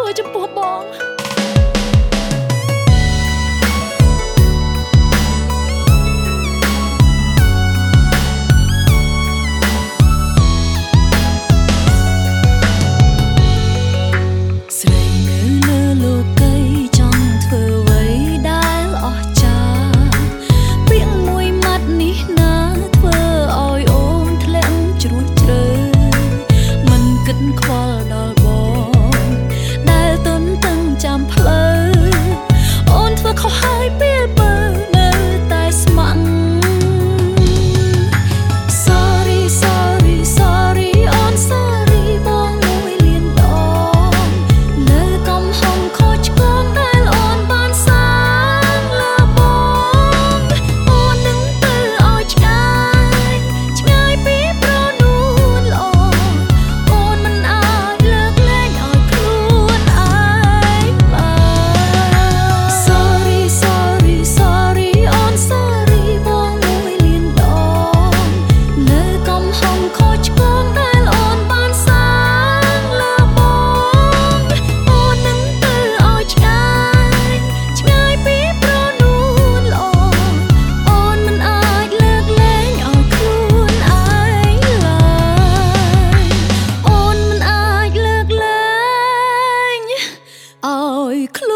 ធ្វើចំពោះបងស្រីនៅលើលោកីចង់ធ្វើអ្វីដែលអស្ចារ្យពាក្យមួយម៉ាត់នេះណាធ្វើឲ្យអូនធ្លាក់ជ្រួសជ្រើមិនគិតខ្វល់ដល់បងដែលទន់តឹងចាំផ្លូវអូនធ្វើខុសហើយពេលបើនៅតែស្ម័គ្រ Sorry sorry sorry អូន sorry បងមួយលានដងនៅកំហុសខុសឆ្គងដែលអូនបានសាងលើបងអូននឹងទៅឲ្យឆ្ងាយឆ្ងាយពីប្រនួនល្អអូនមិនអាចលើកលែងឲ្យខ្លួនឯងឡើយ Sorry sorry sorry អូន sorry បងមួយលានដងនៅកំហុសខុសឆ្គងដែលអូនបានសាងលើបងអូននឹងទៅឲ្យឆ្ងាយឆ្ងាយពីប្រនួនល្អអូនមិនអាចលើកលែងឲ្យខ្លួនឯងឡើយអូនមិនអាចលើកលែងឲ្យខ្លួន